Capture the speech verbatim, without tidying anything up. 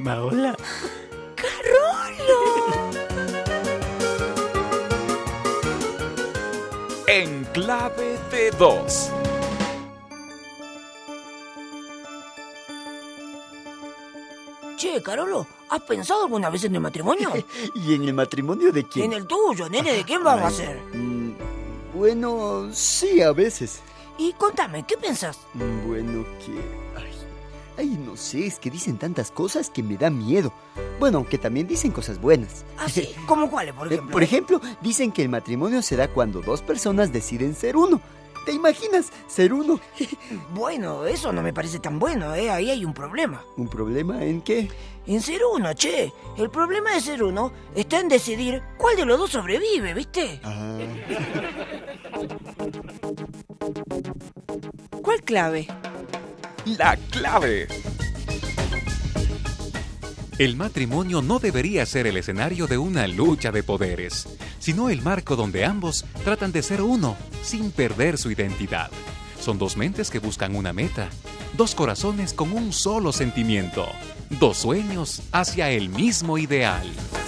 mamá, hola. ¡Carolo! En clave de dos. Che, Carolo, ¿has pensado alguna vez en el matrimonio? ¿Y en el matrimonio de quién? En el tuyo, nene, ¿de quién vamos a Ay, hacer? mm, bueno, sí, a veces. Y contame, ¿qué pensás? Mm, Bueno, que... Ay, ay, no sé, es que dicen tantas cosas que me da miedo. Bueno, aunque también dicen cosas buenas. Ah, sí, ¿cómo cuáles, por Eh, ejemplo? Por ejemplo, dicen que el matrimonio se da cuando dos personas deciden ser uno. ¿Te imaginas ser uno? Bueno, eso no me parece tan bueno, ¿eh? Ahí hay un problema. ¿Un problema en qué? En ser uno, che. El problema de ser uno está en decidir cuál de los dos sobrevive, ¿viste? Ah, ¿Cuál clave? La clave. El matrimonio no debería ser el escenario de una lucha de poderes, sino el marco donde ambos tratan de ser uno, sin perder su identidad. Son dos mentes que buscan una meta, dos corazones con un solo sentimiento, dos sueños hacia el mismo ideal.